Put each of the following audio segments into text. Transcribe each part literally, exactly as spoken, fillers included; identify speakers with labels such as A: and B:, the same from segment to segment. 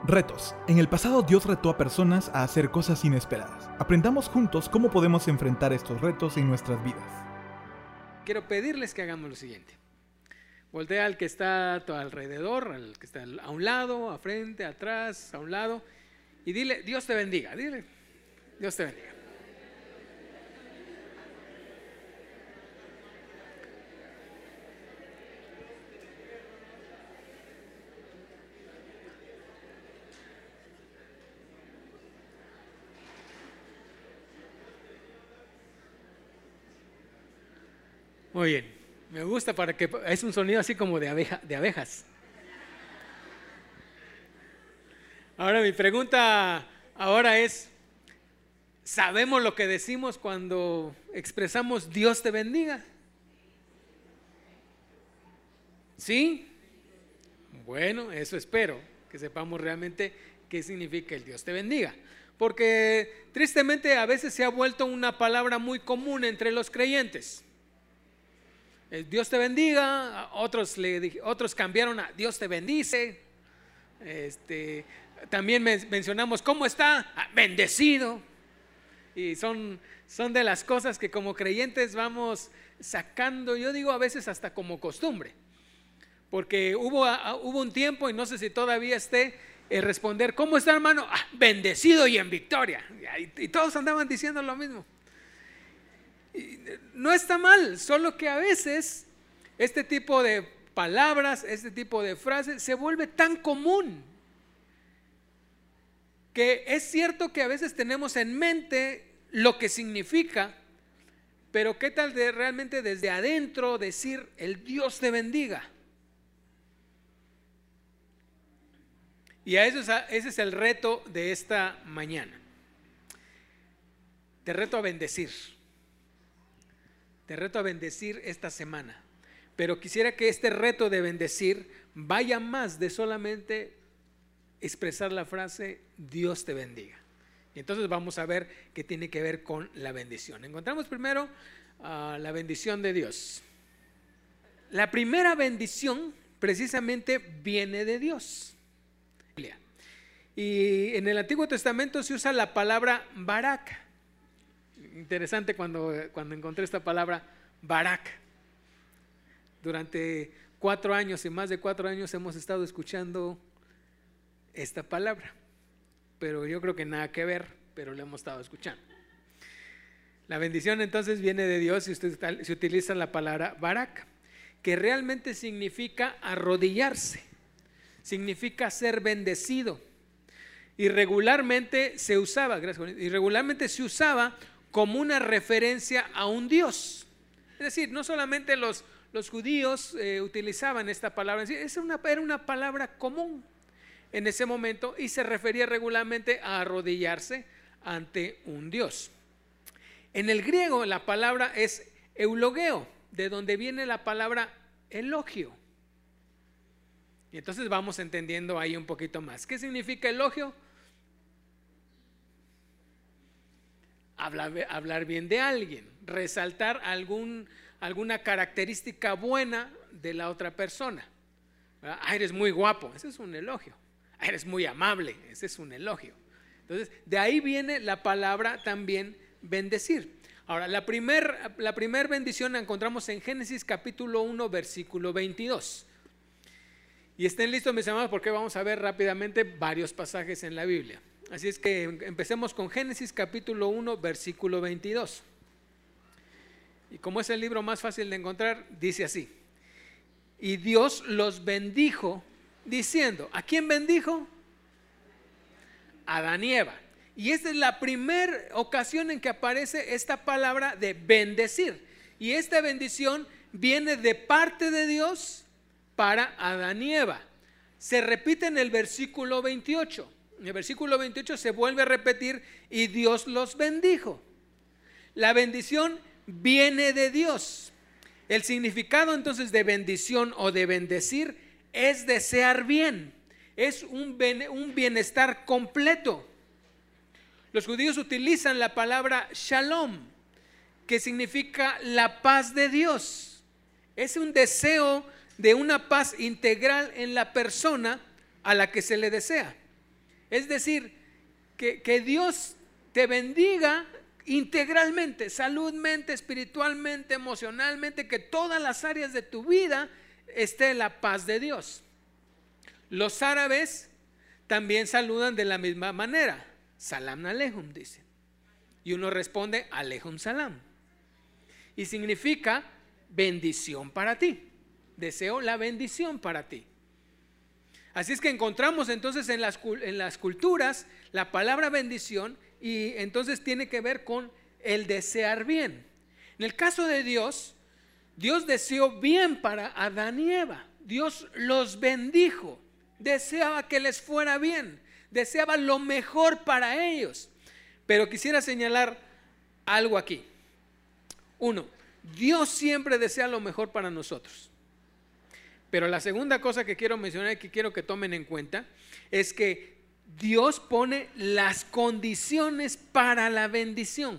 A: Retos. En el pasado Dios retó a personas a hacer cosas inesperadas. Aprendamos juntos cómo podemos enfrentar estos retos en nuestras vidas.
B: Quiero pedirles que hagamos lo siguiente. Voltea al que está a tu alrededor, al que está a un lado, a frente, atrás, a un lado, y dile, Dios te bendiga. Dile, Dios te bendiga. Muy bien, me gusta para que es un sonido así como de abeja, de abejas. Ahora mi pregunta ahora es, ¿sabemos lo que decimos cuando expresamos Dios te bendiga? ¿Sí? Bueno, eso espero, que sepamos realmente qué significa el Dios te bendiga. Porque tristemente a veces se ha vuelto una palabra muy común entre los creyentes. Dios te bendiga, otros, le, otros cambiaron a Dios te bendice. Este, también mencionamos ¿cómo está? Ah, bendecido. Y son, son de las cosas que como creyentes vamos sacando, yo digo a veces hasta como costumbre. Porque hubo, hubo un tiempo, y no sé si todavía esté, el responder ¿cómo está, hermano? Ah, bendecido y en victoria. Y, y todos andaban diciendo lo mismo. No está mal, solo que a veces este tipo de palabras, este tipo de frases se vuelve tan común que es cierto que a veces tenemos en mente lo que significa, pero ¿qué tal de realmente desde adentro decir el Dios te bendiga? Y a eso es a, ese es el reto de esta mañana. Te reto a bendecir. Te reto a bendecir esta semana, pero quisiera que este reto de bendecir vaya más de solamente expresar la frase Dios te bendiga. Y entonces vamos a ver qué tiene que ver con la bendición. Encontramos primero uh, la bendición de Dios. La primera bendición precisamente viene de Dios. Y en el Antiguo Testamento se usa la palabra Barak. Interesante cuando, cuando encontré esta palabra Barak. Durante cuatro años y más de cuatro años hemos estado escuchando esta palabra, pero yo creo que nada que ver, pero la hemos estado escuchando. La bendición entonces viene de Dios y usted se utiliza la palabra Barak, que realmente significa arrodillarse, significa ser bendecido. Y regularmente se usaba, gracias, y regularmente se usaba como una referencia a un Dios. Es decir, no solamente los, los judíos eh, utilizaban esta palabra, es una, era una palabra común en ese momento y se refería regularmente a arrodillarse ante un Dios. En el griego la palabra es eulogeo, de donde viene la palabra elogio. Y entonces vamos entendiendo ahí un poquito más. ¿Qué significa elogio? Hablar, hablar bien de alguien, resaltar algún, alguna característica buena de la otra persona. Ah, eres muy guapo, ese es un elogio. Ah, eres muy amable, ese es un elogio. Entonces, de ahí viene la palabra también bendecir. Ahora, la primer, la primer bendición la encontramos en Génesis capítulo uno, versículo veintidós. Y estén listos, mis amados, porque vamos a ver rápidamente varios pasajes en la Biblia. Así es que empecemos con Génesis capítulo uno, versículo veintidós. Y como es el libro más fácil de encontrar, dice así: y Dios los bendijo diciendo, ¿a quién bendijo? A Adán y Eva. Y esta es la primera ocasión en que aparece esta palabra de bendecir. Y esta bendición viene de parte de Dios para Adán y Eva. Se repite en el versículo veintiocho. En el versículo veintiocho se vuelve a repetir y Dios los bendijo. La bendición viene de Dios. El significado entonces de bendición o de bendecir es desear bien, es un, ben, un bienestar completo. Los judíos utilizan la palabra shalom, que significa la paz de Dios. Es un deseo de una paz integral en la persona a la que se le desea. Es decir, que, que Dios te bendiga integralmente, saludmente, espiritualmente, emocionalmente, que todas las áreas de tu vida esté la paz de Dios. Los árabes también saludan de la misma manera, Salam Alejum, dice. Y uno responde Alejum Salam. Y significa bendición para ti. Deseo la bendición para ti. Así es que encontramos entonces en las, en las culturas la palabra bendición, y entonces tiene que ver con el desear bien. En el caso de Dios, Dios deseó bien para Adán y Eva. Dios los bendijo, deseaba que les fuera bien, deseaba lo mejor para ellos. Pero quisiera señalar algo aquí. Uno, Dios siempre desea lo mejor para nosotros. Pero la segunda cosa que quiero mencionar y que quiero que tomen en cuenta es que Dios pone las condiciones para la bendición.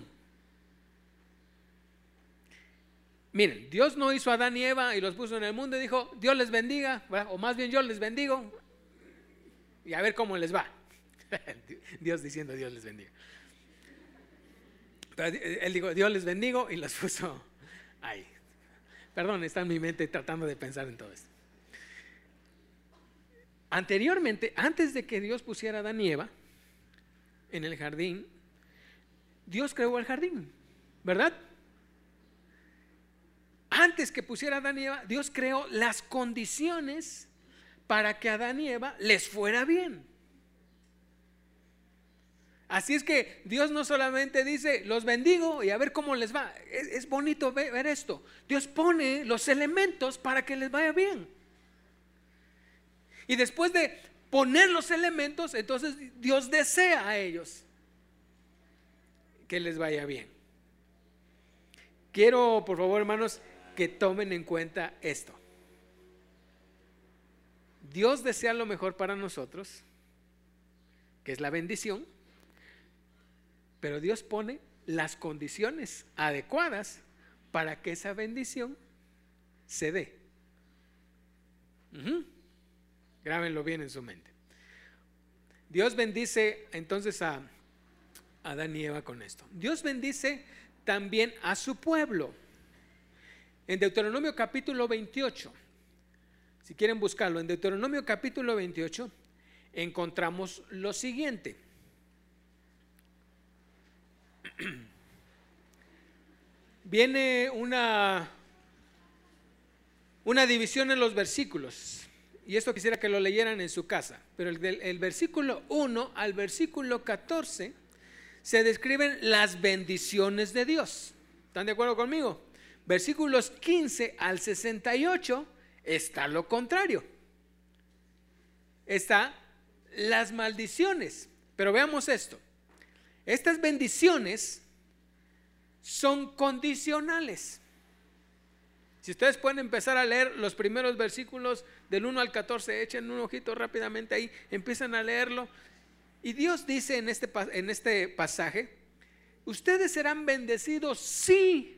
B: Miren, Dios no hizo a Adán y Eva y los puso en el mundo y dijo, Dios les bendiga, o más bien yo les bendigo y a ver cómo les va. Dios diciendo Dios les bendiga. Pero él dijo, Dios les bendigo, y los puso ahí. Perdón, está en mi mente tratando de pensar en todo esto. Anteriormente, antes de que Dios pusiera a Adán y Eva en el jardín, Dios creó el jardín, ¿verdad? Antes que pusiera a Adán y Eva, Dios creó las condiciones para que a Adán y Eva les fuera bien. Así es que Dios no solamente dice, los bendigo y a ver cómo les va. Es, es bonito ver, ver esto. Dios pone los elementos para que les vaya bien. Y después de poner los elementos, entonces Dios desea a ellos que les vaya bien. Quiero, por favor, hermanos, que tomen en cuenta esto. Dios desea lo mejor para nosotros, que es la bendición, pero Dios pone las condiciones adecuadas para que esa bendición se dé. Uh-huh. Grábenlo bien en su mente. Dios bendice entonces a Adán y Eva con esto. Dios bendice también a su pueblo. En Deuteronomio capítulo veintiocho, si quieren buscarlo, en Deuteronomio capítulo veintiocho encontramos lo siguiente. Viene una, una división en los versículos, y esto quisiera que lo leyeran en su casa, pero el, del, el versículo uno al versículo catorce se describen las bendiciones de Dios. ¿Están de acuerdo conmigo? Versículos quince al sesenta y ocho está lo contrario. Está las maldiciones. Pero veamos esto. Estas bendiciones son condicionales. Si ustedes pueden empezar a leer los primeros versículos del uno al catorce, echen un ojito rápidamente ahí, empiezan a leerlo. Y Dios dice en este, en este pasaje, ustedes serán bendecidos si,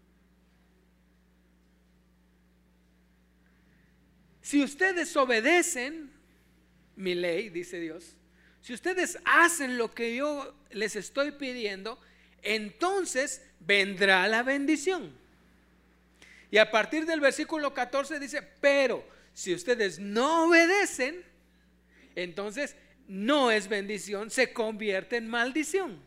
B: si ustedes obedecen mi ley, dice Dios. Si ustedes hacen lo que yo les estoy pidiendo, entonces vendrá la bendición. Y a partir del versículo catorce dice, pero si ustedes no obedecen, entonces no es bendición, se convierte en maldición.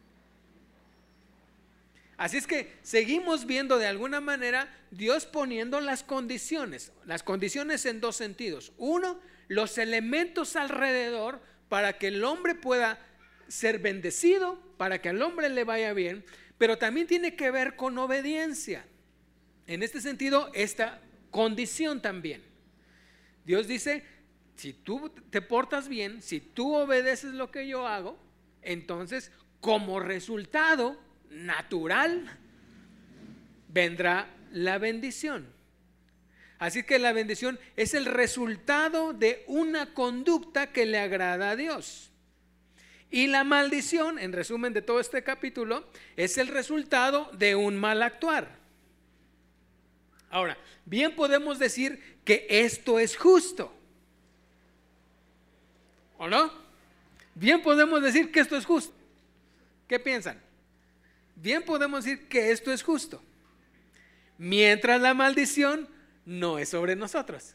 B: Así es que seguimos viendo de alguna manera Dios poniendo las condiciones, las condiciones en dos sentidos. Uno, los elementos alrededor para que el hombre pueda ser bendecido, para que al hombre le vaya bien, pero también tiene que ver con obediencia. En este sentido, esta condición también. Dios dice, si tú te portas bien, si tú obedeces lo que yo hago, entonces como resultado natural vendrá la bendición. Así que la bendición es el resultado de una conducta que le agrada a Dios. Y la maldición, en resumen de todo este capítulo, es el resultado de un mal actuar. Ahora, bien podemos decir que esto es justo, ¿o no? bien podemos decir que esto es justo. ¿Qué piensan? Bien podemos decir que esto es justo, mientras la maldición no es sobre nosotros.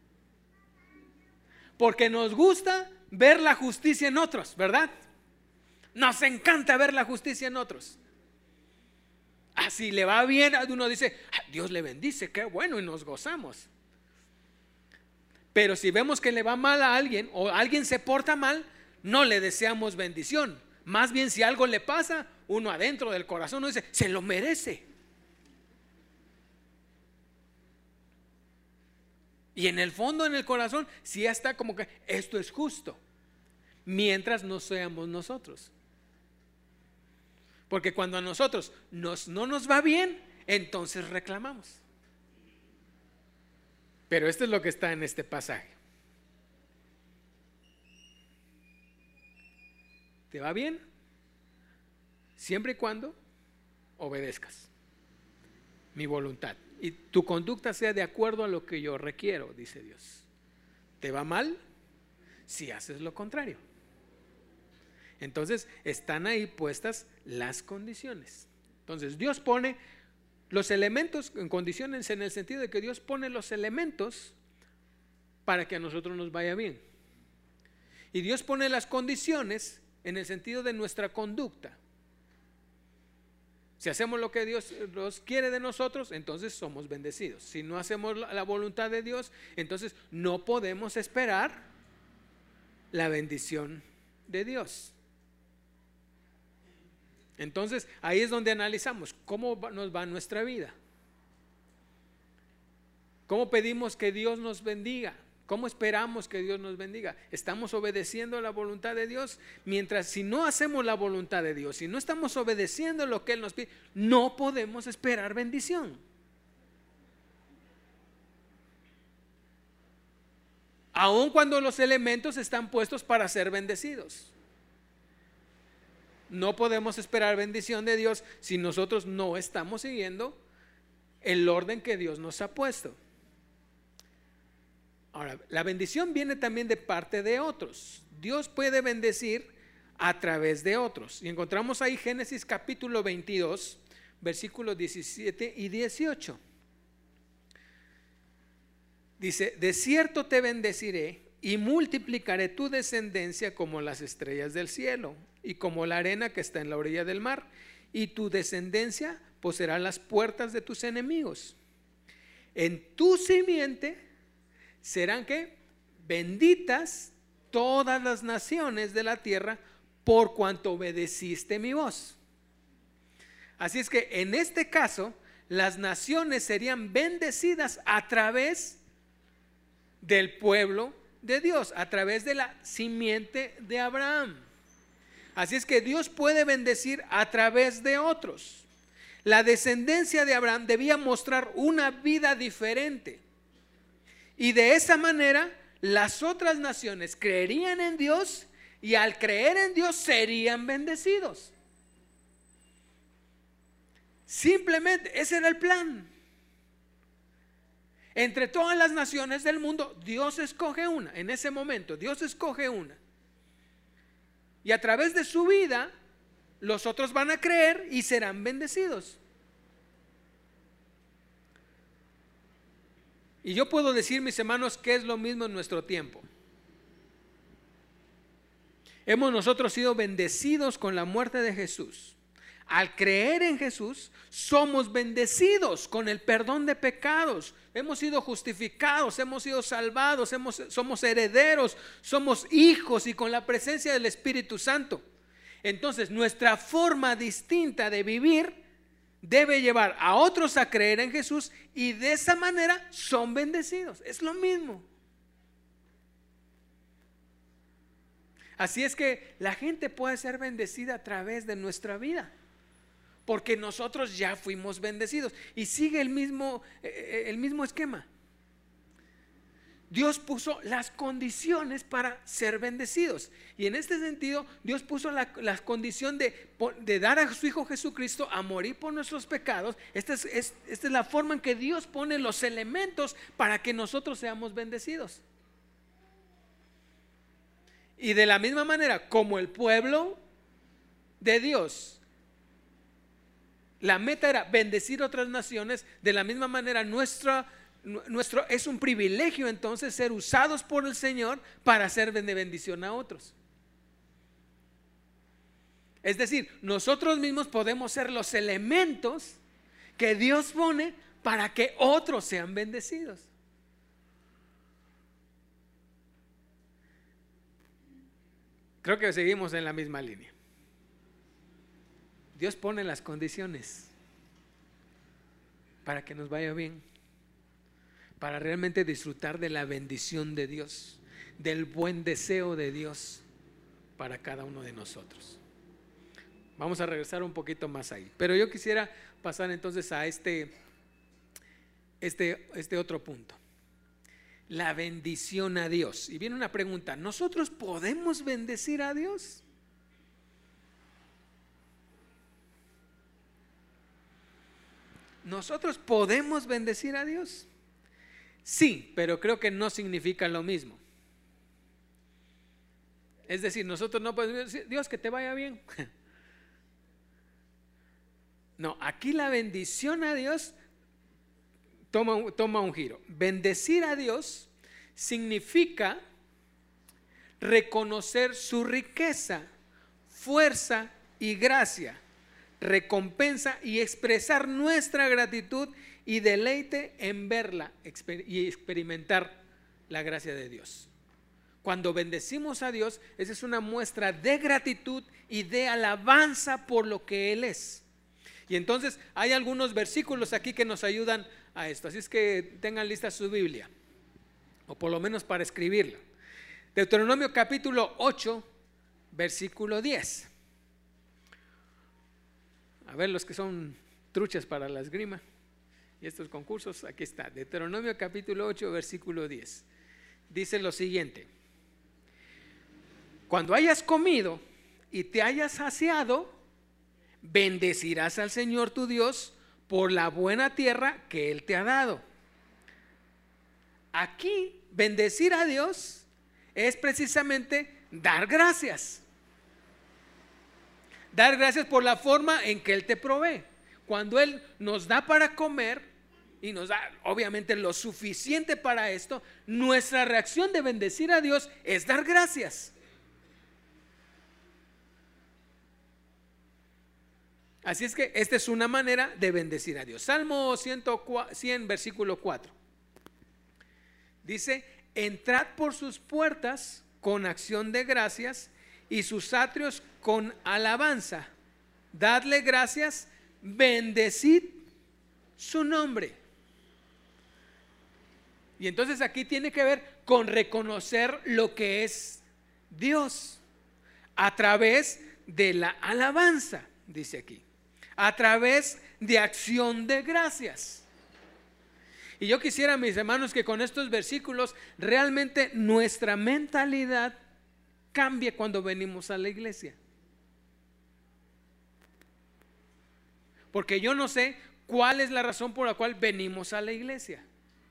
B: Porque nos gusta ver la justicia en otros, ¿verdad? Nos encanta ver la justicia en otros. Así le va bien, uno dice, Dios le bendice, qué bueno, y nos gozamos. Pero si vemos que le va mal a alguien o alguien se porta mal, no le deseamos bendición. Más bien, si algo le pasa, uno adentro del corazón uno dice, se lo merece. Y en el fondo, en el corazón, sí está como que esto es justo, mientras no seamos nosotros. Porque cuando a nosotros nos, no nos va bien, entonces reclamamos. Pero esto es lo que está en este pasaje. ¿Te va bien? Siempre y cuando obedezcas mi voluntad y tu conducta sea de acuerdo a lo que yo requiero, dice Dios. ¿Te va mal? Si haces lo contrario. Entonces están ahí puestas las condiciones. Entonces Dios pone los elementos en condiciones, en el sentido de que Dios pone los elementos para que a nosotros nos vaya bien. Y Dios pone las condiciones en el sentido de nuestra conducta. Si hacemos lo que Dios nos quiere de nosotros, entonces somos bendecidos. Si no hacemos la voluntad de Dios, entonces no podemos esperar la bendición de Dios. Entonces ahí es donde analizamos cómo nos va nuestra vida, cómo pedimos que Dios nos bendiga, cómo esperamos que Dios nos bendiga. ¿Estamos obedeciendo la voluntad de Dios? Mientras si no hacemos la voluntad de Dios, si no estamos obedeciendo lo que Él nos pide, no podemos esperar bendición. Aun cuando los elementos están puestos para ser bendecidos, no podemos esperar bendición de Dios si nosotros no estamos siguiendo el orden que Dios nos ha puesto. Ahora, la bendición viene también de parte de otros. Dios puede bendecir a través de otros. Y encontramos ahí Génesis capítulo veintidós, versículos diecisiete y dieciocho. Dice, de cierto te bendeciré y multiplicaré tu descendencia como las estrellas del cielo y como la arena que está en la orilla del mar, y tu descendencia poseerá las puertas de tus enemigos. En tu simiente serán que benditas todas las naciones de la tierra, por cuanto obedeciste mi voz. Así es que en este caso las naciones serían bendecidas a través del pueblo de Dios, a través de la simiente de Abraham. Así es que Dios puede bendecir a través de otros. La descendencia de Abraham debía mostrar una vida diferente, y de esa manera las otras naciones creerían en Dios, y al creer en Dios serían bendecidos. Simplemente ese era el plan. Entre todas las naciones del mundo, Dios escoge una. En ese momento Dios escoge una, y a través de su vida los otros van a creer y serán bendecidos. Y yo puedo decir, mis hermanos, que es lo mismo en nuestro tiempo. Hemos nosotros sido bendecidos con la muerte de Jesús. Al creer en Jesús, somos bendecidos con el perdón de pecados. Hemos sido justificados, hemos sido salvados, hemos, somos herederos, somos hijos, y con la presencia del Espíritu Santo. Entonces, nuestra forma distinta de vivir debe llevar a otros a creer en Jesús, y de esa manera son bendecidos. Es lo mismo. Así es que la gente puede ser bendecida a través de nuestra vida, porque nosotros ya fuimos bendecidos. Y sigue el mismo, el mismo esquema. Dios puso las condiciones para ser bendecidos, y en este sentido Dios puso la, la condición de, de dar a su Hijo Jesucristo a morir por nuestros pecados. Esta es, es, esta es la forma en que Dios pone los elementos para que nosotros seamos bendecidos. Y de la misma manera como el pueblo de Dios, la meta era bendecir otras naciones, de la misma manera nuestra, nuestro, es un privilegio entonces ser usados por el Señor para hacer de bendición a otros. Es decir, nosotros mismos podemos ser los elementos que Dios pone para que otros sean bendecidos. Creo que seguimos en la misma línea. Dios pone las condiciones para que nos vaya bien, para realmente disfrutar de la bendición de Dios, del buen deseo de Dios para cada uno de nosotros. Vamos a regresar un poquito más ahí, pero yo quisiera pasar entonces a este, este, este otro punto. La bendición a Dios. Y viene una pregunta: ¿nosotros podemos bendecir a Dios? ¿Nosotros podemos bendecir a Dios? Sí, pero creo que no significa lo mismo. Es decir, nosotros no podemos decir: Dios, que te vaya bien. No, aquí la bendición a Dios toma, toma un giro. Bendecir a Dios significa reconocer su riqueza, fuerza y gracia, recompensa y expresar nuestra gratitud y deleite en verla y experimentar la gracia de Dios. Cuando bendecimos a Dios, esa es una muestra de gratitud y de alabanza por lo que Él es. Y entonces hay algunos versículos aquí que nos ayudan a esto. Así es que tengan lista su Biblia, o por lo menos para escribirla. Deuteronomio capítulo ocho, versículo diez. A ver, los que son truchas para la esgrima y estos concursos, aquí está. Deuteronomio capítulo ocho, versículo diez. Dice lo siguiente: cuando hayas comido y te hayas saciado, bendecirás al Señor tu Dios por la buena tierra que Él te ha dado. Aquí, bendecir a Dios es precisamente dar gracias. Dar gracias por la forma en que Él te provee. Cuando Él nos da para comer y nos da obviamente lo suficiente para esto, nuestra reacción de bendecir a Dios es dar gracias. Así es que esta es una manera de bendecir a Dios. Salmo cien, versículo cuatro. Dice: entrad por sus puertas con acción de gracias y sus atrios con alabanza. Dadle gracias, bendecid su nombre. Y entonces aquí tiene que ver con reconocer lo que es Dios a través de la alabanza, dice aquí. A través de acción de gracias. Y yo quisiera, mis hermanos, que con estos versículos realmente nuestra mentalidad cambie cuando venimos a la iglesia. Porque yo no sé cuál es la razón por la cual venimos a la iglesia.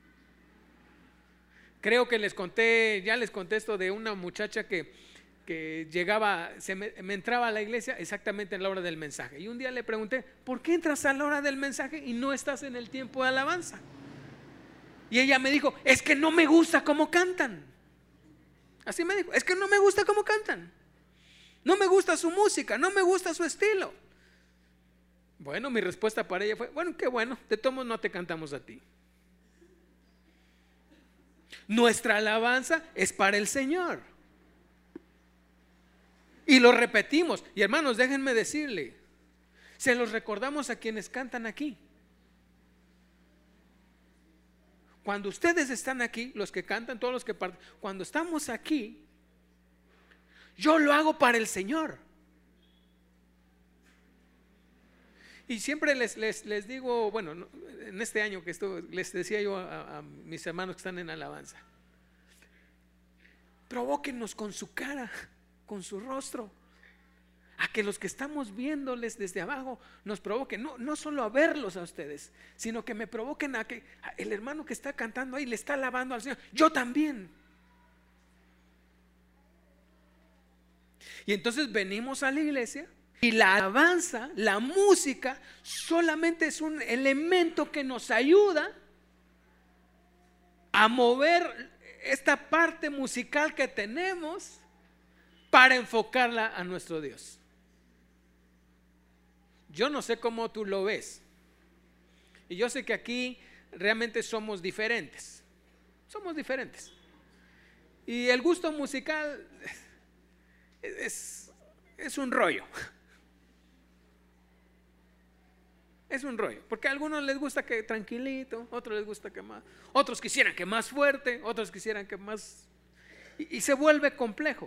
B: Creo que les conté, ya les conté esto de una muchacha que que llegaba, se me, me entraba a la iglesia exactamente en la hora del mensaje. Y un día le pregunté: ¿por qué entras a la hora del mensaje y no estás en el tiempo de alabanza? Y ella me dijo: es que no me gusta cómo cantan. Así me dijo: es que no me gusta cómo cantan. No me gusta su música, no me gusta su estilo. Bueno, mi respuesta para ella fue: bueno, qué bueno, de todos modos no te cantamos a ti. Nuestra alabanza es para el Señor. Y lo repetimos. Y hermanos, déjenme decirle, se los recordamos a quienes cantan aquí. Cuando ustedes están aquí, los que cantan, todos los que parten, cuando estamos aquí, yo lo hago para el Señor. Y siempre les, les, les digo, bueno, en este año que estuve, les decía yo a, a mis hermanos que están en alabanza: provóquennos con su cara, con su rostro, a que los que estamos viéndoles desde abajo nos provoquen, no, no solo a verlos a ustedes, sino que me provoquen a que a el hermano que está cantando ahí le está alabando al Señor, yo también. Y entonces venimos a la iglesia y la alabanza, la música, solamente es un elemento que nos ayuda a mover esta parte musical que tenemos para enfocarla a nuestro Dios. Yo no sé cómo tú lo ves. Y yo sé que aquí realmente somos diferentes. Somos diferentes. Y el gusto musical es, es un rollo. Es un rollo. Porque a algunos les gusta que tranquilito, otros les gusta que más, otros quisieran que más fuerte, otros quisieran que más. Y, y se vuelve complejo.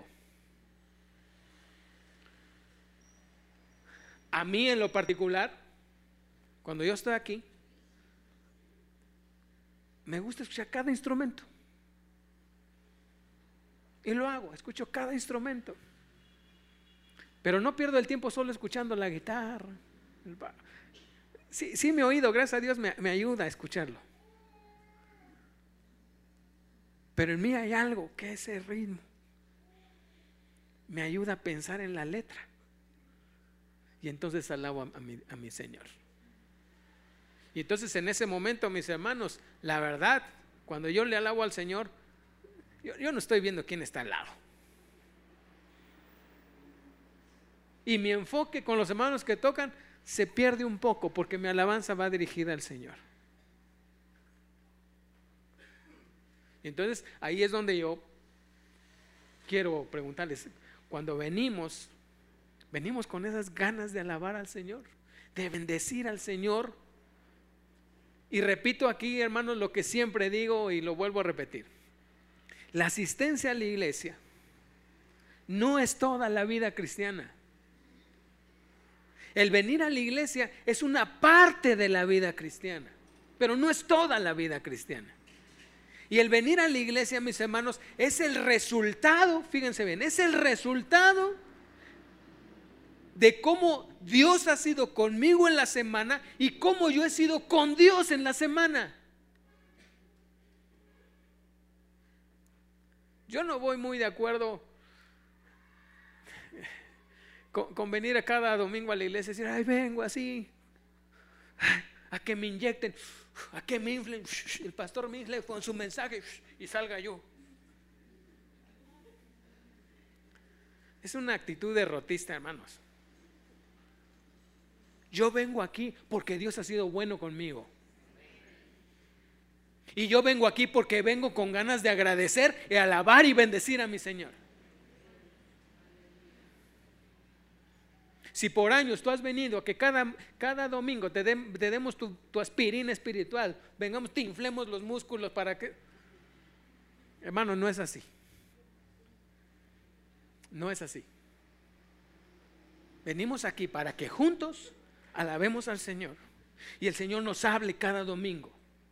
B: A mí en lo particular, cuando yo estoy aquí, me gusta escuchar cada instrumento. Y lo hago, escucho cada instrumento. Pero no pierdo el tiempo solo escuchando la guitarra. El ba- sí, sí, mi oído, gracias a Dios, me, me ayuda a escucharlo. Pero en mí hay algo que ese ritmo me ayuda a pensar en la letra. Y entonces alabo a, a, mi, a mi Señor. Y entonces en ese momento, mis hermanos, la verdad, cuando yo le alabo al Señor, yo, yo no estoy viendo quién está al lado. Y mi enfoque con los hermanos que tocan se pierde un poco porque mi alabanza va dirigida al Señor. Y entonces ahí es donde yo quiero preguntarles, cuando venimos, venimos con esas ganas de alabar al Señor, de bendecir al Señor. Y repito aquí, hermanos, lo que siempre digo y lo vuelvo a repetir. La asistencia a la iglesia no es toda la vida cristiana. El venir a la iglesia es una parte de la vida cristiana, pero no es toda la vida cristiana. Y el venir a la iglesia, mis hermanos, es el resultado, fíjense bien, es el resultado de cómo Dios ha sido conmigo en la semana y cómo yo he sido con Dios en la semana. Yo no voy muy de acuerdo con, con venir a cada domingo a la iglesia y decir, ay, vengo así, a que me inyecten, a que me inflen, el pastor me infle con su mensaje y salga yo. Es una actitud derrotista, hermanos. Yo vengo aquí porque Dios ha sido bueno conmigo. Y yo vengo aquí porque vengo con ganas de agradecer y alabar y bendecir a mi Señor. Si por años tú has venido a que cada, cada domingo te, de, te demos tu, tu aspirina espiritual, vengamos, te inflemos los músculos para que... Hermano, no es así. No es así. Venimos aquí para que juntos alabemos al Señor y el Señor nos hable cada domingo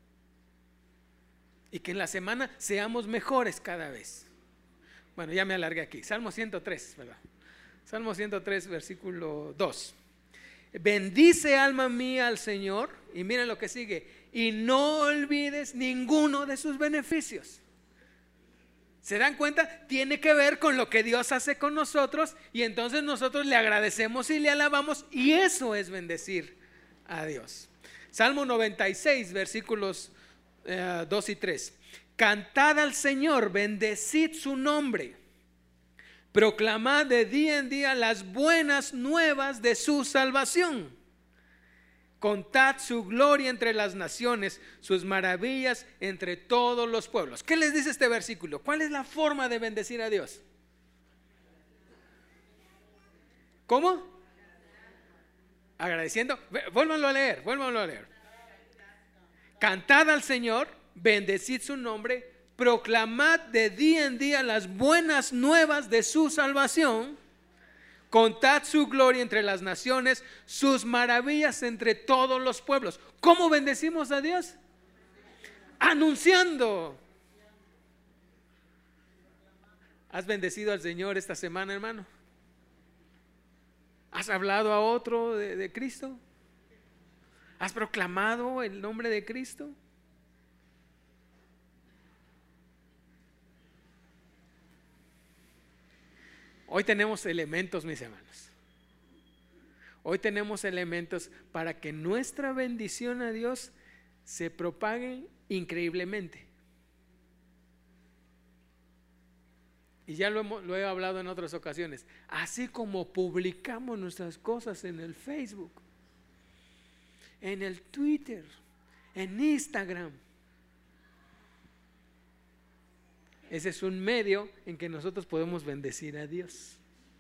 B: y que en la semana seamos mejores cada vez. Bueno, ya me alargué aquí. Salmo ciento tres, ¿verdad? Salmo ciento tres, versículo dos. Bendice, alma mía, al Señor, y miren lo que sigue, y no olvides ninguno de sus beneficios. ¿Se dan cuenta? Tiene que ver con lo que Dios hace con nosotros y entonces nosotros le agradecemos y le alabamos, y eso es bendecir a Dios. Salmo noventa y seis, versículos eh, dos y tres. Cantad al Señor, bendecid su nombre, proclamad de día en día las buenas nuevas de su salvación. Contad su gloria entre las naciones, sus maravillas entre todos los pueblos. ¿Qué les dice este versículo? ¿Cuál es la forma de bendecir a Dios? ¿Cómo? Agradeciendo. Vuélvanlo a leer, vuélvanlo a leer. Cantad al Señor, bendecid su nombre, proclamad de día en día las buenas nuevas de su salvación. Contad su gloria entre las naciones, sus maravillas entre todos los pueblos. ¿Cómo bendecimos a Dios? Anunciando. ¿Has bendecido al Señor esta semana, hermano? ¿Has hablado a otro de, de Cristo? ¿Has proclamado el nombre de Cristo? Hoy tenemos elementos, mis hermanos. Hoy tenemos elementos para que nuestra bendición a Dios se propague increíblemente. Y ya lo, hemos, lo he hablado en otras ocasiones. Así como publicamos nuestras cosas en el Facebook, en el Twitter, en Instagram. Ese es un medio en que nosotros podemos bendecir a Dios,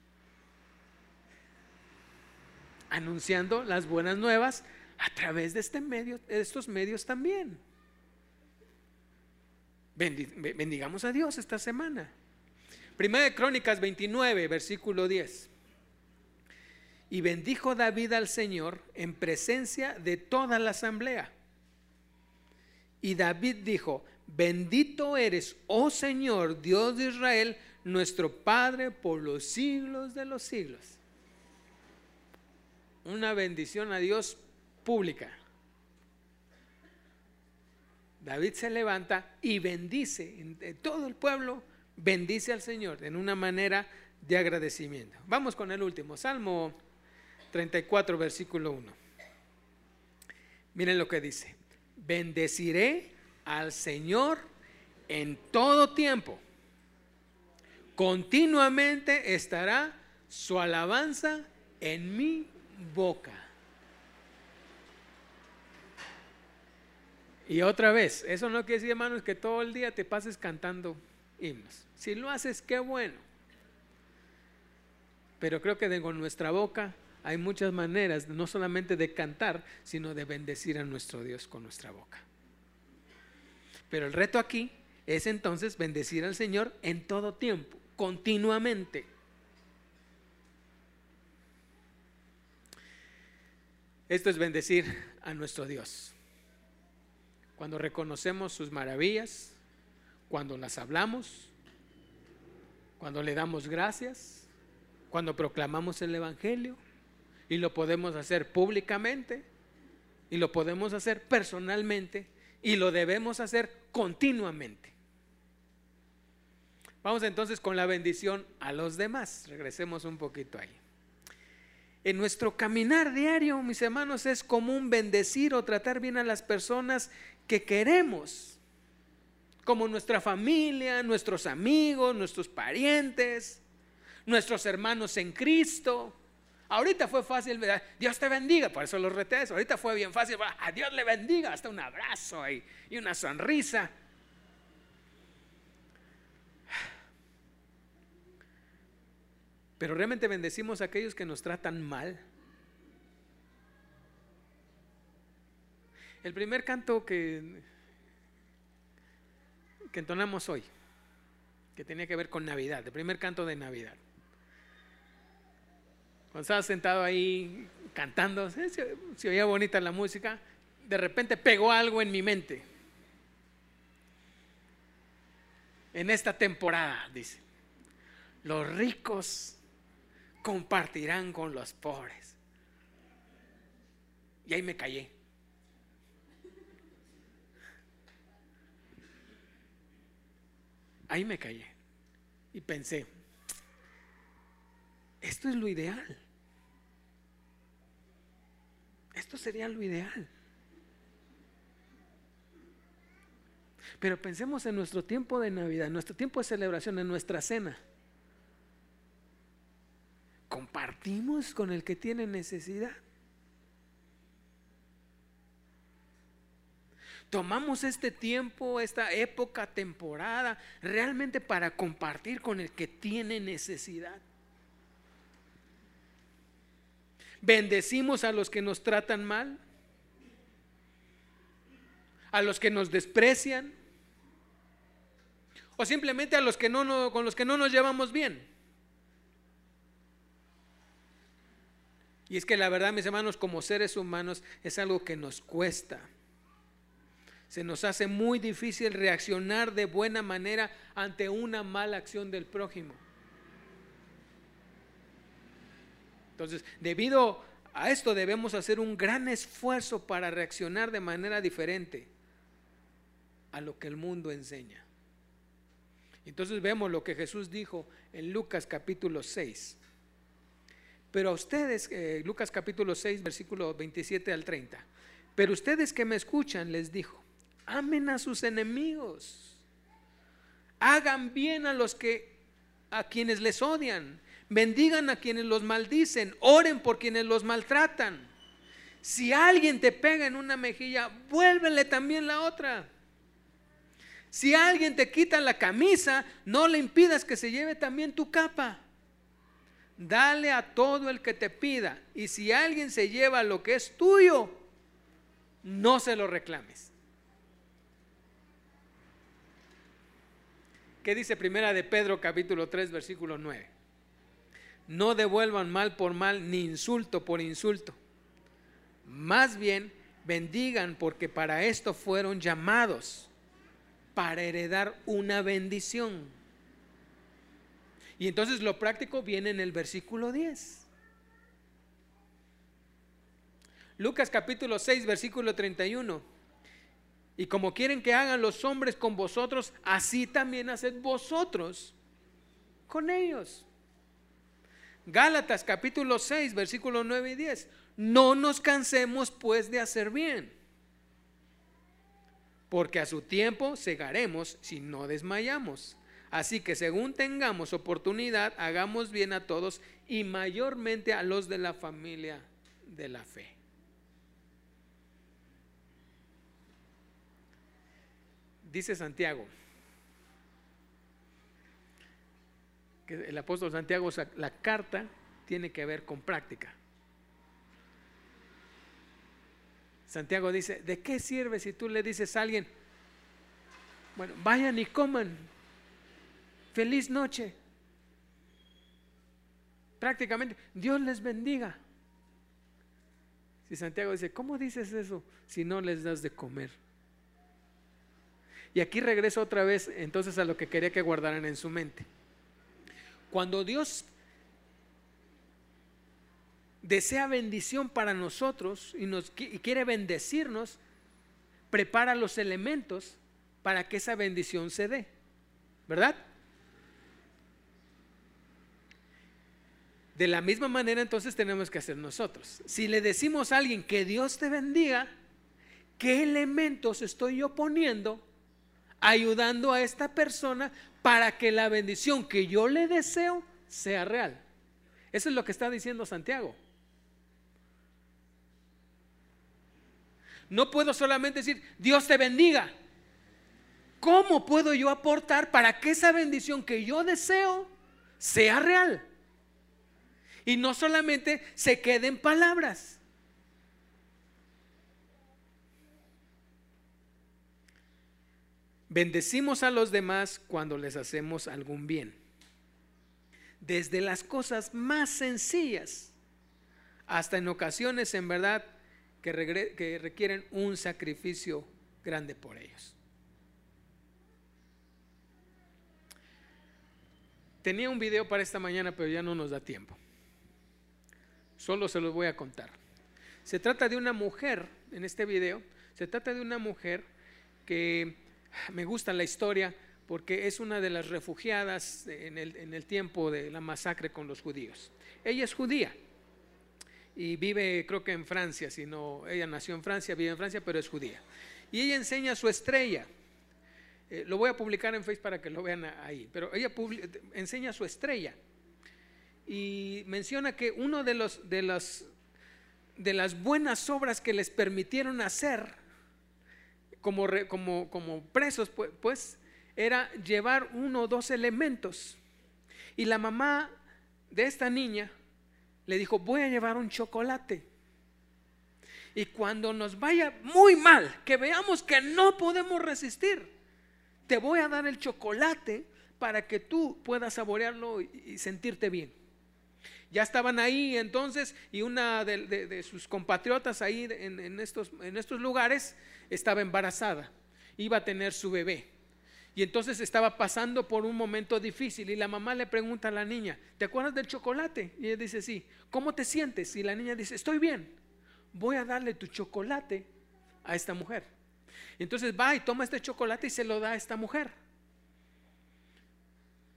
B: anunciando las buenas nuevas a través de este medio, de estos medios también. Bendigamos a Dios esta semana. Primera de Crónicas veintinueve, versículo diez. Y bendijo David al Señor en presencia de toda la asamblea. Y David dijo: bendito eres, oh Señor, Dios de Israel, nuestro Padre por los siglos de los siglos. Una bendición a Dios pública. David se levanta y bendice, en todo el pueblo bendice al Señor en una manera de agradecimiento. Vamos con el último, Salmo treinta y cuatro, versículo uno. Miren lo que dice: bendeciré al Señor en todo tiempo, continuamente estará su alabanza en mi boca. Y otra vez, eso no quiere decir, hermanos, que todo el día te pases cantando himnos. Si lo haces, qué bueno. Pero creo que con nuestra boca hay muchas maneras, no solamente de cantar, sino de bendecir a nuestro Dios con nuestra boca. Pero el reto aquí es entonces bendecir al Señor en todo tiempo, continuamente. Esto es bendecir a nuestro Dios. Cuando reconocemos sus maravillas, cuando las hablamos, cuando le damos gracias, cuando proclamamos el Evangelio, y lo podemos hacer públicamente, y lo podemos hacer personalmente, y lo debemos hacer continuamente. Vamos entonces con la bendición a los demás. Regresemos un poquito ahí. En nuestro caminar diario, mis hermanos, es común bendecir o tratar bien a las personas que queremos, como nuestra familia, nuestros amigos, nuestros parientes, nuestros hermanos en Cristo. Ahorita fue fácil, ¿verdad? Dios te bendiga, por eso los reté eso. Ahorita fue bien fácil, a Dios le bendiga, hasta un abrazo y, y una sonrisa. Pero realmente bendecimos a aquellos que nos tratan mal. El primer canto que, que entonamos hoy, que tenía que ver con Navidad, el primer canto de Navidad. Cuando estaba sentado ahí cantando, se, se oía bonita la música, de repente pegó algo en mi mente. En esta temporada, dice, los ricos compartirán con los pobres. Y ahí me callé. Ahí me callé y pensé, esto es lo ideal. Esto sería lo ideal. Pero pensemos en nuestro tiempo de Navidad, en nuestro tiempo de celebración, en nuestra cena. ¿Compartimos con el que tiene necesidad? Tomamos este tiempo, esta época, temporada, realmente para compartir con el que tiene necesidad. Bendecimos a los que nos tratan mal, a los que nos desprecian, o simplemente a los que no, no, con los que no nos llevamos bien. Y es que la verdad, mis hermanos, como seres humanos es algo que nos cuesta. Se nos hace muy difícil reaccionar de buena manera ante una mala acción del prójimo. Entonces, debido a esto debemos hacer un gran esfuerzo para reaccionar de manera diferente a lo que el mundo enseña. Entonces vemos lo que Jesús dijo en Lucas capítulo seis. Pero a ustedes, eh, Lucas capítulo seis, versículo veintisiete al treinta. Pero ustedes que me escuchan, les dijo, amen a sus enemigos, hagan bien a los que, a quienes les odian, bendigan a quienes los maldicen, oren por quienes los maltratan. Si alguien te pega en una mejilla, vuélvele también la otra. Si alguien te quita la camisa, no le impidas que se lleve también tu capa. Dale a todo el que te pida, y si alguien se lleva lo que es tuyo, no se lo reclames. ¿Qué dice Primera de Pedro capítulo tres versículo nueve? No devuelvan mal por mal, ni insulto por insulto. Más bien bendigan, porque para esto fueron llamados, para heredar una bendición. Y entonces lo práctico viene en el versículo diez. Lucas capítulo seis versículo treinta y uno. Y como quieren que hagan los hombres con vosotros, así también haced vosotros con ellos. Gálatas capítulo seis versículo nueve y diez. No nos cansemos pues de hacer bien, porque a su tiempo segaremos si no desmayamos. Así que según tengamos oportunidad, hagamos bien a todos, y mayormente a los de la familia de la fe. Dice Santiago, que el apóstol Santiago, la carta tiene que ver con práctica. Santiago dice, ¿de qué sirve si tú le dices a alguien, bueno, vayan y coman, feliz noche? Prácticamente, Dios les bendiga. Si Santiago dice, ¿cómo dices eso si no les das de comer? Y aquí regreso otra vez entonces a lo que quería que guardaran en su mente. Cuando Dios desea bendición para nosotros y, nos, y quiere bendecirnos, prepara los elementos para que esa bendición se dé, ¿verdad? De la misma manera entonces tenemos que hacer nosotros. Si le decimos a alguien que Dios te bendiga, ¿qué elementos estoy yo poniendo ayudando a esta persona para que la bendición que yo le deseo sea real? Eso es lo que está diciendo Santiago. No puedo solamente decir, Dios te bendiga. ¿Cómo puedo yo aportar para que esa bendición que yo deseo sea real? Y no solamente se quede en palabras. Bendecimos a los demás cuando les hacemos algún bien. Desde las cosas más sencillas hasta en ocasiones, en verdad, que, regre- que requieren un sacrificio grande por ellos. Tenía un video para esta mañana, pero ya no nos da tiempo. Solo se los voy a contar. Se trata de una mujer, en este video, se trata de una mujer que me gusta la historia porque es una de las refugiadas en el, en el tiempo de la masacre con los judíos. Ella es judía y vive, creo que en Francia, si no, ella nació en Francia, vive en Francia, pero es judía. Y ella enseña su estrella. Eh, lo voy a publicar en Facebook para que lo vean ahí, pero ella enseña su estrella y menciona que uno de los de las de las buenas obras que les permitieron hacer como, re, como, como presos, pues, pues era llevar uno o dos elementos. Y la mamá de esta niña le dijo, voy a llevar un chocolate, y cuando nos vaya muy mal, que veamos que no podemos resistir, te voy a dar el chocolate para que tú puedas saborearlo y sentirte bien. Ya estaban ahí entonces, y una de, de, de sus compatriotas ahí en, en, estos, en estos lugares estaba embarazada, iba a tener su bebé, y entonces estaba pasando por un momento difícil, y la mamá le pregunta a la niña, ¿te acuerdas del chocolate? Y ella dice, sí. ¿Cómo te sientes? Y la niña dice, estoy bien, voy a darle tu chocolate a esta mujer. Entonces va y toma este chocolate y se lo da a esta mujer.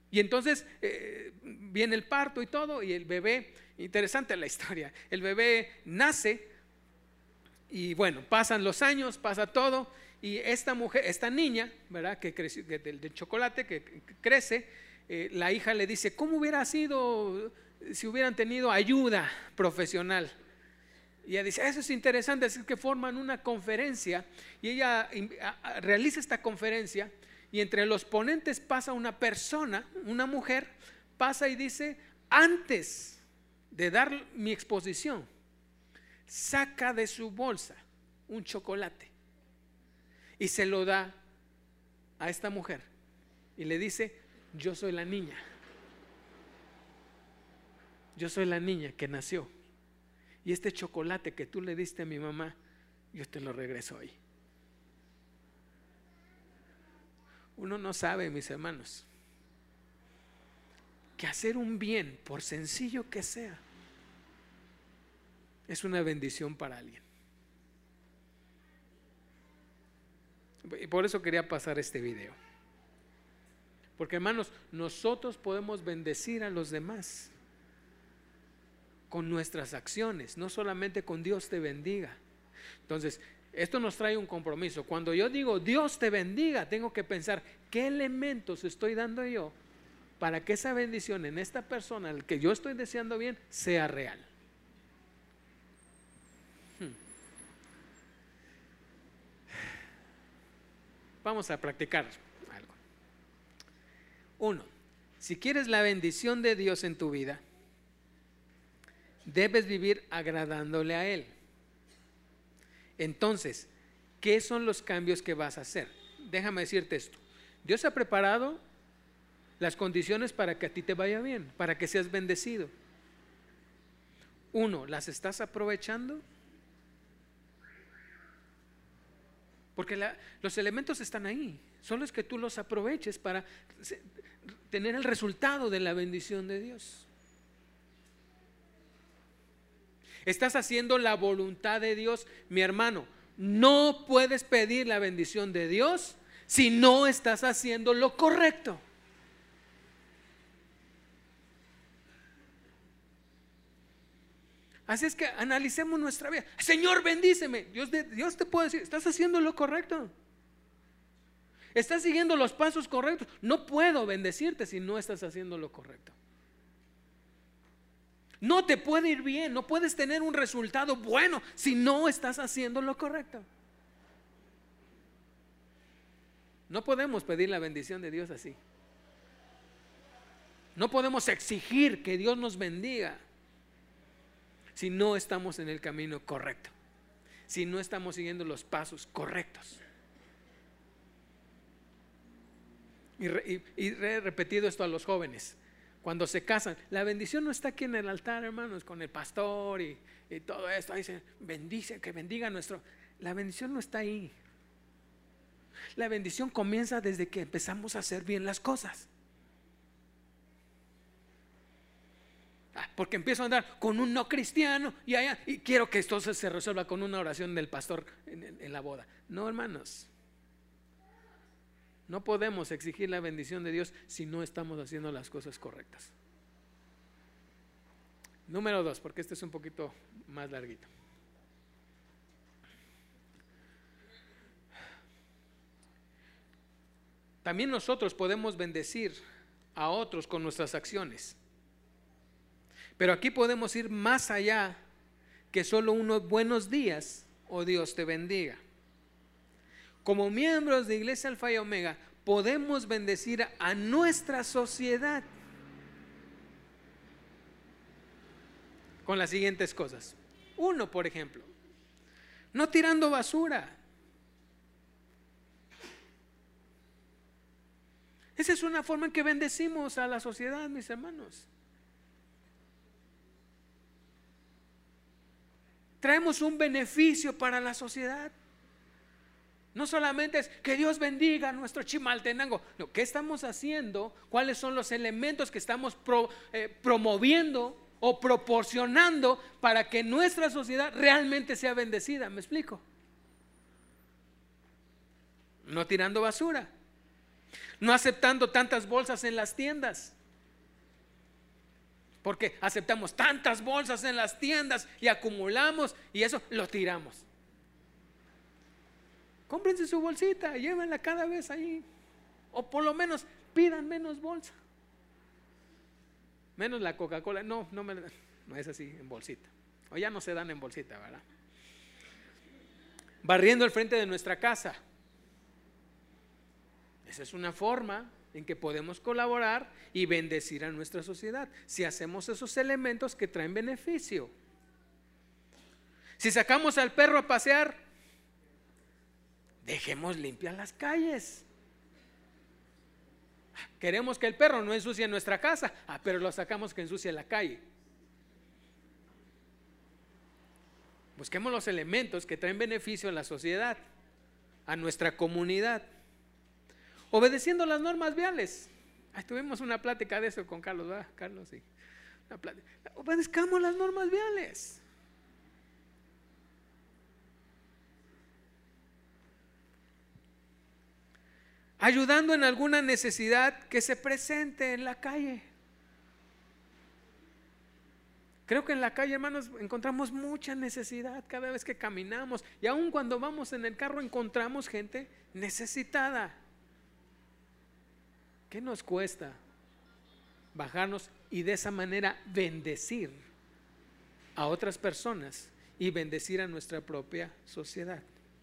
B: Y entonces eh, viene el parto y todo, y el bebé, interesante la historia, el bebé nace y bueno, pasan los años, pasa todo, y esta mujer, esta niña, ¿verdad? Que creció, que del, del chocolate, que, que crece, eh, la hija le dice, ¿cómo hubiera sido si hubieran tenido ayuda profesional? Y ella dice, eso es interesante, así que forman una conferencia, y ella realiza esta conferencia, y entre los ponentes pasa una persona, una mujer, pasa y dice, antes de dar mi exposición, saca de su bolsa un chocolate y se lo da a esta mujer y le dice, yo soy la niña, yo soy la niña que nació, y este chocolate que tú le diste a mi mamá, yo te lo regreso hoy. Uno no sabe, mis hermanos, que hacer un bien, por sencillo que sea, es una bendición para alguien. Y por eso quería pasar este video. Porque, hermanos, nosotros podemos bendecir a los demás con nuestras acciones, no solamente con Dios te bendiga. Entonces, esto nos trae un compromiso. Cuando yo digo Dios te bendiga, tengo que pensar qué elementos estoy dando yo para que esa bendición en esta persona, al que yo estoy deseando bien, sea real. Hmm. Vamos a practicar algo. Uno, si quieres la bendición de Dios en tu vida, debes vivir agradándole a Él. Entonces, ¿qué son los cambios que vas a hacer? Déjame decirte esto. Dios ha preparado las condiciones para que a ti te vaya bien, para que seas bendecido. Uno, ¿las estás aprovechando? Porque la, los elementos están ahí, solo es que tú los aproveches para tener el resultado de la bendición de Dios. ¿Estás haciendo la voluntad de Dios? Mi hermano, no puedes pedir la bendición de Dios si no estás haciendo lo correcto. Así es que analicemos nuestra vida. Señor, bendíceme. Dios, Dios te puede decir, ¿estás haciendo lo correcto? ¿Estás siguiendo los pasos correctos? No puedo bendecirte si no estás haciendo lo correcto. No te puede ir bien, no puedes tener un resultado bueno si no estás haciendo lo correcto. No podemos pedir la bendición de Dios así. No podemos exigir que Dios nos bendiga si no estamos en el camino correcto, si no estamos siguiendo los pasos correctos. Y, y, y he repetido esto a los jóvenes. Cuando se casan, la bendición no está aquí en el altar, hermanos, con el pastor y, y todo esto. Ahí dice, bendice, que bendiga nuestro. La bendición no está ahí. La bendición comienza desde que empezamos a hacer bien las cosas. Ah, porque empiezo a andar con un no cristiano y allá, y quiero que esto se resuelva con una oración del pastor en, en, en la boda. No, hermanos. No podemos exigir la bendición de Dios si no estamos haciendo las cosas correctas. Número dos, porque este es un poquito más larguito. También nosotros podemos bendecir a otros con nuestras acciones. Pero aquí podemos ir más allá que solo unos buenos días o Dios te bendiga. Como miembros de Iglesia Alfa y Omega, podemos bendecir a nuestra sociedad con las siguientes cosas. Uno, por ejemplo, no tirando basura. Esa es una forma en que bendecimos a la sociedad, mis hermanos. Traemos un beneficio para la sociedad. No solamente es que Dios bendiga a nuestro Chimaltenango. No, ¿qué estamos haciendo? ¿Cuáles son los elementos que estamos pro, eh, promoviendo o proporcionando para que nuestra sociedad realmente sea bendecida? ¿Me explico? No tirando basura. No aceptando tantas bolsas en las tiendas. Porque aceptamos tantas bolsas en las tiendas y acumulamos y eso lo tiramos. Cómprense su bolsita, llévenla cada vez ahí. O por lo menos pidan menos bolsa. Menos la Coca-Cola. No, no, me, no es así en bolsita. O ya no se dan en bolsita, ¿verdad? Barriendo el frente de nuestra casa. Esa es una forma en que podemos colaborar y bendecir a nuestra sociedad, si hacemos esos elementos que traen beneficio. Si sacamos al perro a pasear, dejemos limpias las calles. Queremos que el perro no ensucie nuestra casa, ah, pero lo sacamos que ensucie la calle. Busquemos los elementos que traen beneficio a la sociedad, a nuestra comunidad. Obedeciendo las normas viales. Ahí tuvimos una plática de eso con Carlos, ¿verdad? Carlos, sí. Una plática. Obedezcamos las normas viales. Ayudando en alguna necesidad que se presente en la calle. Creo que en la calle, hermanos, encontramos mucha necesidad cada vez que caminamos. Y aun cuando vamos en el carro encontramos gente necesitada. ¿Qué nos cuesta bajarnos y de esa manera bendecir a otras personas y bendecir a nuestra propia sociedad?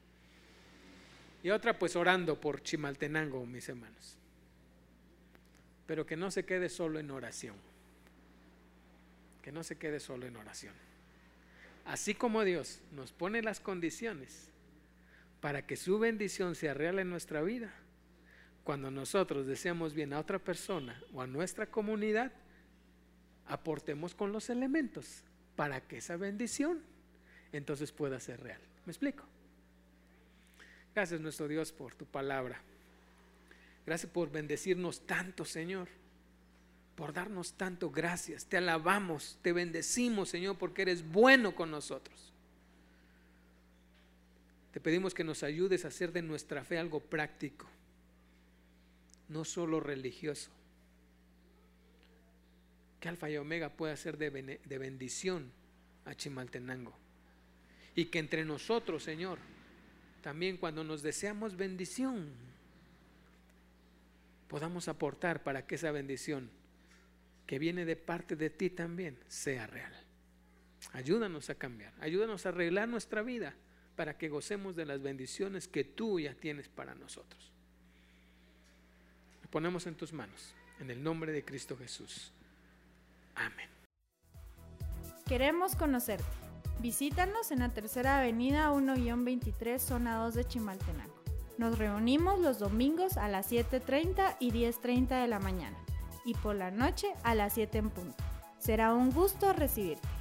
B: Y otra, pues orando por Chimaltenango, mis hermanos. Pero que no se quede solo en oración. Que no se quede solo en oración. Así como Dios nos pone las condiciones para que su bendición sea real en nuestra vida, cuando nosotros deseamos bien a otra persona o a nuestra comunidad, aportemos con los elementos para que esa bendición entonces pueda ser real. ¿Me explico? Gracias, nuestro Dios, por tu palabra. Gracias por bendecirnos tanto, Señor, por darnos tanto. Gracias, te alabamos, te bendecimos, Señor, porque eres bueno con nosotros. Te pedimos que nos ayudes a hacer de nuestra fe algo práctico, no solo religioso. Que Alfa y Omega pueda ser de, bene, de bendición a Chimaltenango. Y que entre nosotros, Señor, también cuando nos deseamos bendición, podamos aportar para que esa bendición que viene de parte de ti también sea real. Ayúdanos a cambiar, ayúdanos a arreglar nuestra vida para que gocemos de las bendiciones que tú ya tienes para nosotros. Lo ponemos en tus manos, en el nombre de Cristo Jesús. Amén.
C: Queremos conocerte. Visítanos en la Tercera Avenida uno veintitrés, zona dos de Chimaltenango. Nos reunimos los domingos a las siete treinta y diez treinta de la mañana y por la noche a las siete en punto. Será un gusto recibirte.